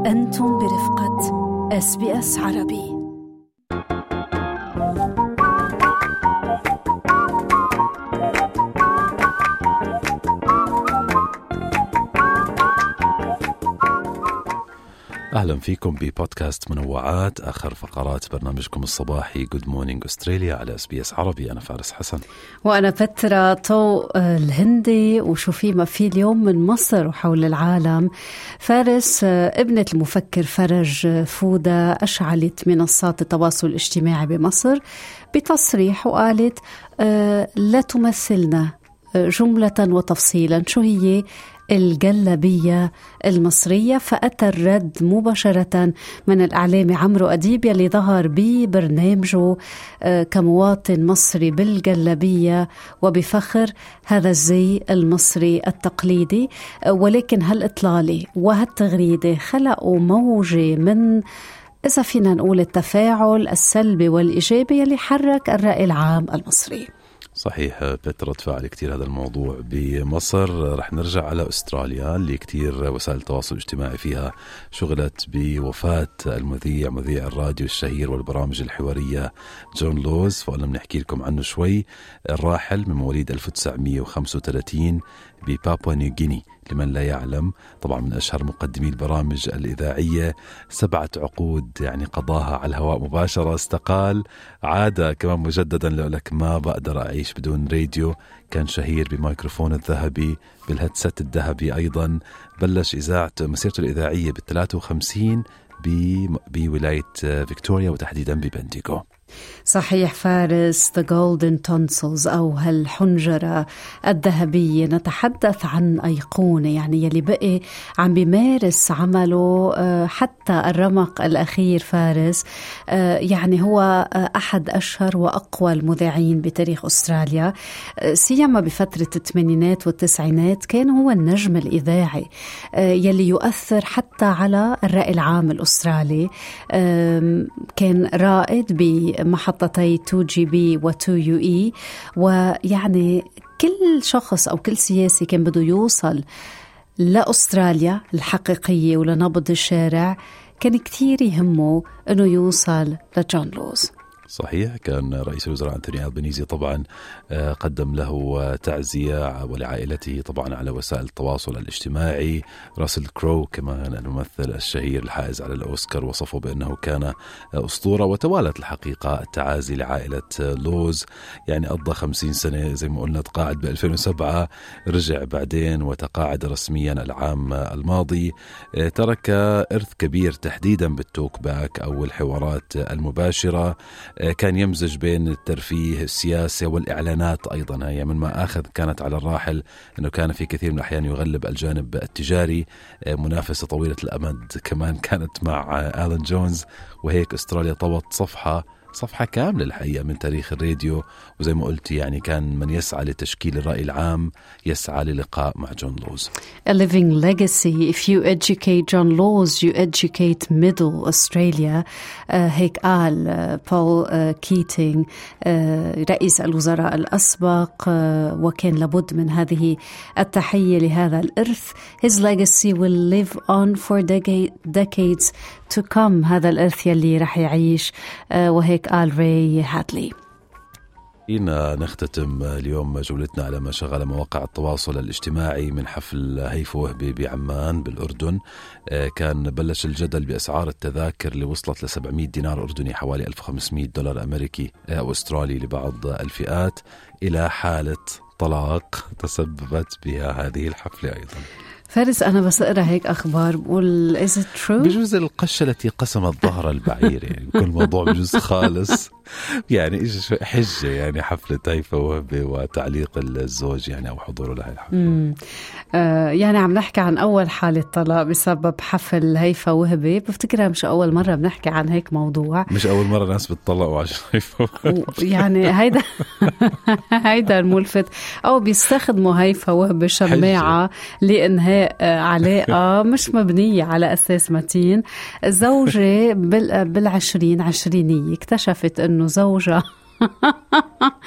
أنتم برفقة SBS عربي. أهلا فيكم ببودكاست منوعات، آخر فقرات برنامجكم الصباحي Good Morning Australia على SBS عربي. أنا فارس حسن وأنا فترة طوق الهندي. وشو ما في اليوم من مصر وحول العالم. فارس، ابنة المفكر فرج فودة أشعلت منصات التواصل الاجتماعي بمصر بتصريح وقالت لا تمثلنا جملة وتفصيلا شو هي الجلبية المصرية. فأتى الرد مباشرة من الإعلامي عمرو أديب يلي ظهر ببرنامجه كمواطن مصري بالجلبية وبفخر هذا الزي المصري التقليدي. ولكن هالإطلالة وهالتغريدة خلقوا موجة من، إذا فينا نقول، التفاعل السلبي والإيجابي يلي حرك الرأي العام المصري. صحيح، بتر تفاعل كتير هذا الموضوع بمصر. رح نرجع على أستراليا اللي كتير وسائل التواصل الاجتماعي فيها شغلت بوفاة مذيع الراديو الشهير والبرامج الحوارية جون لوز، فقلنا بنحكي لكم عنه شوي. الراحل من مواليد 1935 ببابوا نيو غيني، لمن لا يعلم طبعا من أشهر مقدمي البرامج الإذاعية. 7 عقود يعني قضاها على الهواء مباشرة. استقال، عاد كمان مجددا لك ما بقدر أعيش بدون راديو. كان شهير بميكروفون الذهبي، بالهدسات الذهبي أيضا. بلش إذاعة مسيرته الإذاعية بال53 بولاية فيكتوريا وتحديدا ببنديغو. صحيح فارس، The Golden Tonsils أو هالحنجرة الذهبية. نتحدث عن أيقونة يعني يلي بقي عم بيمارس عمله حتى الرمق الأخير. فارس يعني هو أحد أشهر وأقوى المذيعين بتاريخ أستراليا، سيما بفترة الثمانينات والتسعينات. كان هو النجم الإذاعي يلي يؤثر حتى على الرأي العام الأسترالي. كان رائد بمحطتي 2GB و 2UE، ويعني كل شخص أو كل سياسي كان بده يوصل لأستراليا الحقيقية ولنبض الشارع كان كتير يهمه أنه يوصل لجون لوز. صحيح، كان رئيس الوزراء أنتوني ألبانيزي طبعا قدم له تعزية ولعائلته طبعا على وسائل التواصل الاجتماعي. راسل كرو كمان الممثل الشهير الحائز على الأوسكار وصفه بأنه كان أسطورة. وتوالت الحقيقة التعازي لعائلة لوز، يعني قضى 50 سنة زي ما قلنا، تقاعد ب2007، رجع بعدين وتقاعد رسميا العام الماضي. ترك إرث كبير تحديدا بالتوك باك أو الحوارات المباشرة. كان يمزج بين الترفيه، السياسة والإعلانات أيضا. هي من ما أخذ كانت على الراحل أنه كان في كثير من الأحيان يغلب الجانب التجاري. منافسة طويلة الأمد كمان كانت مع آلان جونز. وهيك أستراليا طوت صفحة كاملة الحقيقة من تاريخ الراديو. وزي ما قلت يعني كان من يسعى لتشكيل الرأي العام يسعى للقاء مع جون لوز. A living legacy. If you educate John Laws, you educate middle Australia. هيك قال بول كيتينغ رئيس الوزراء الأسبق. وكان لابد من هذه التحية لهذا الإرث. His legacy will live on for decades to come. هذا الإرث يلي رح يعيش. وهيك قال راي هادلي. نختتم اليوم جولتنا على ما شغل مواقع التواصل الاجتماعي من حفل هيفا وهبي بعمان بالأردن. كان بلش الجدل بأسعار التذاكر اللي وصلت ل$700 أردني، حوالي $1,500 أمريكي أو أسترالي لبعض الفئات، إلى حالة طلاق تسببت بها هذه الحفلة أيضا. فارس، أنا بس أقرأ هيك أخبار بقول is it true؟ بجوز القشة التي قسمت ظهر البعير، يعني كل موضوع بجوز خالص. يعني إيش حجة يعني حفلة هيفا وهبي وتعليق الزوج يعني أو حضوره لهي الحفلة. يعني عم نحكي عن أول حالة طلاق بسبب حفل هيفا وهبي. بفتكرها مش أول مرة بنحكي عن هيك موضوع، مش أول مرة ناس بتطلقوا عشان هيفا يعني هيدا الملفت. أو بيستخدموا هيفا وهبي شماعة لإنهاء علاقة مش مبنية على أساس متين. الزوجة بالعشرين عشرينية اكتشفت إنه زوجها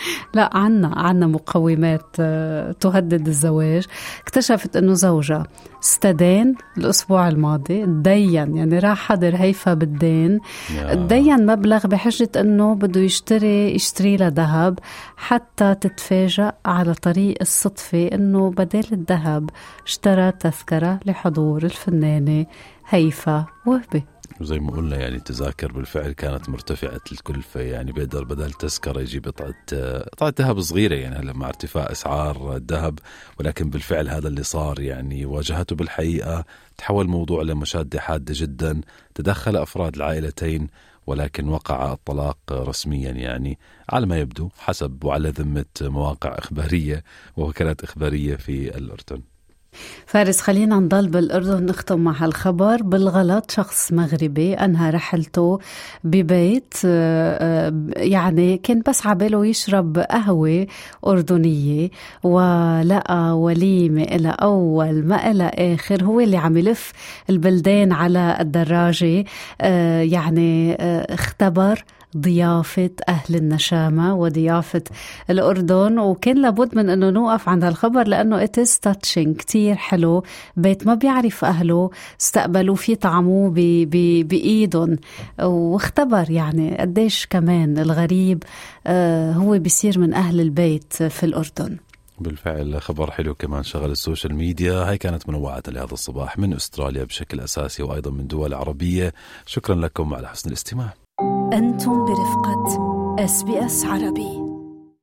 لا عنا مقومات تهدد الزواج. اكتشفت انه زوجها استدين الأسبوع الماضي، تدين يعني راح حضر هيفا بالدين، تدين مبلغ بحجة أنه بده يشتري له ذهب، حتى تتفاجأ على طريق الصدفة أنه بدل الذهب اشترى تذكرة لحضور الفنانة هيفا وهبي. وزي ما قلنا يعني التذاكر بالفعل كانت مرتفعة الكلفة، يعني بيقدر بدل تذكرة يجيب قطعة ذهب صغيرة يعني هلا مع ارتفاع أسعار الذهب، ولكن بالفعل هذا اللي صار. يعني واجهته بالحقيقة، تحول الموضوع لمشادة حادة جدا، تدخل أفراد العائلتين، ولكن وقع الطلاق رسميا يعني على ما يبدو حسب وعلى ذمة مواقع إخبارية ووكالات إخبارية في الأردن. فارس، خلينا نضل بالأردن، نختم مع هالخبر. بالغلط شخص مغربي أنهى رحلته ببيت يعني كان بس عباله يشرب قهوة أردنية، ولقى وليمة إلى أول ما إلى آخر، هو اللي عم يلف البلدان على الدراجة، يعني اختبر ضيافة أهل النشامة وضيافة الأردن. وكان لابد من أنه نوقف عند هالخبر لأنه it is touching، كتير حلو. بيت ما بيعرف أهله استقبلوا فيه، طعموه بإيدهم، واختبر يعني قديش كمان الغريب هو بيصير من أهل البيت في الأردن. بالفعل خبر حلو كمان شغل السوشيال ميديا. هاي كانت منوعات لهذا الصباح من أستراليا بشكل أساسي وأيضا من دول عربية. شكرا لكم على حسن الاستماع. أنتم برفقة SBS عربي.